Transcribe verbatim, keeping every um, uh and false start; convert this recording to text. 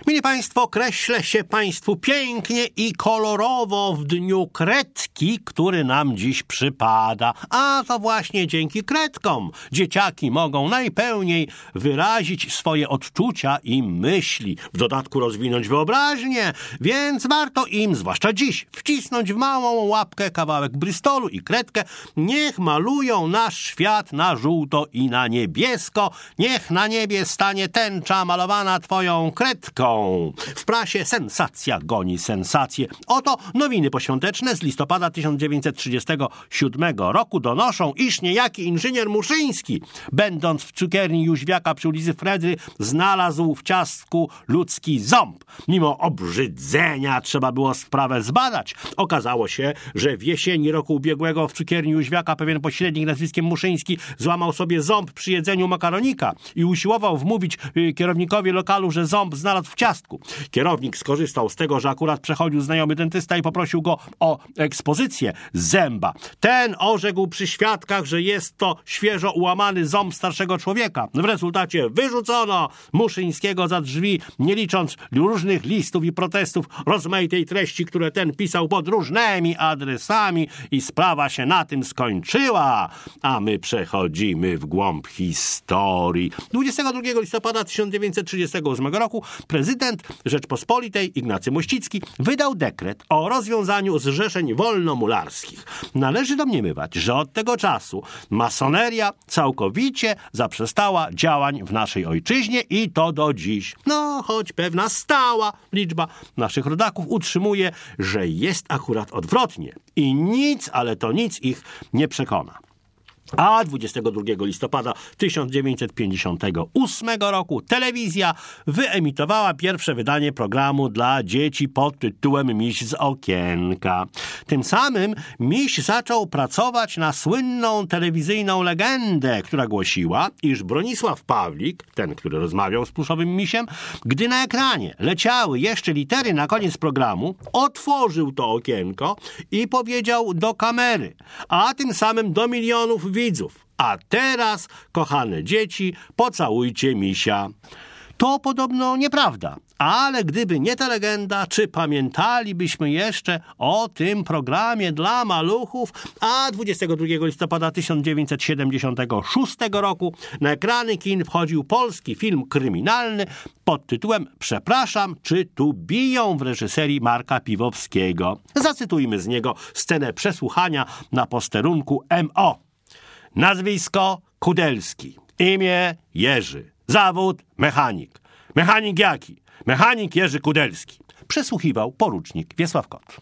Mili Państwo, kreślę się Państwu pięknie i kolorowo w dniu kredki, który nam dziś przypada. A to właśnie dzięki kredkom dzieciaki mogą najpełniej wyrazić swoje odczucia i myśli, w dodatku rozwinąć wyobraźnię, więc warto im, zwłaszcza dziś, wcisnąć w małą łapkę kawałek bristolu i kredkę. Niech malują nasz świat na żółto i na niebiesko. Niech na niebie stanie tęcza malowana Twoją kredką. W prasie sensacja goni sensację. Oto nowiny poświąteczne z listopada tysiąc dziewięćset trzydziestego siódmego roku donoszą, iż niejaki inżynier Muszyński, będąc w cukierni Jóźwiaka przy ulicy Fredry, znalazł w ciastku ludzki ząb. Mimo obrzydzenia trzeba było sprawę zbadać. Okazało się, że w jesieni roku ubiegłego w cukierni Jóźwiaka pewien pośrednik nazwiskiem Muszyński złamał sobie ząb przy jedzeniu makaronika i usiłował wmówić kierownikowi lokalu, że ząb znalazł w ciastku. Kierownik skorzystał z tego, że akurat przechodził znajomy dentysta i poprosił go o ekspozycję zęba. Ten orzekł przy świadkach, że jest to świeżo ułamany ząb starszego człowieka. W rezultacie wyrzucono Muszyńskiego za drzwi, nie licząc różnych listów i protestów rozmaitej treści, które ten pisał pod różnymi adresami, i sprawa się na tym skończyła. A my przechodzimy w głąb historii. dwudziestego drugiego listopada tysiąc dziewięćset trzydziestego ósmego roku prezydent Rzeczpospolitej Ignacy Mościcki wydał dekret o rozwiązaniu zrzeszeń wolnomularskich. Należy domniemywać, że od tego czasu masoneria całkowicie zaprzestała działań w naszej ojczyźnie i to do dziś. No, choć pewna stała liczba naszych rodaków utrzymuje, że jest akurat odwrotnie i nic, ale to nic ich nie przekona. A dwudziestego drugiego listopada tysiąc dziewięćset pięćdziesiątego ósmego roku telewizja wyemitowała pierwsze wydanie programu dla dzieci pod tytułem Miś z okienka. Tym samym Miś zaczął pracować na słynną telewizyjną legendę, która głosiła, iż Bronisław Pawlik, ten, który rozmawiał z pluszowym misiem, gdy na ekranie leciały jeszcze litery na koniec programu, otworzył to okienko i powiedział do kamery, a tym samym do milionów widzów: a teraz, kochane dzieci, pocałujcie misia. To podobno nieprawda, ale gdyby nie ta legenda, czy pamiętalibyśmy jeszcze o tym programie dla maluchów? A dwudziestego drugiego listopada tysiąc dziewięćset siedemdziesiątego szóstego roku na ekrany kin wchodził polski film kryminalny pod tytułem Przepraszam, czy tu biją, w reżyserii Marka Piwowskiego. Zacytujmy z niego scenę przesłuchania na posterunku M O. Nazwisko Kudelski, imię Jerzy, zawód mechanik. Mechanik jaki? Mechanik Jerzy Kudelski. Przesłuchiwał porucznik Wiesław Kot.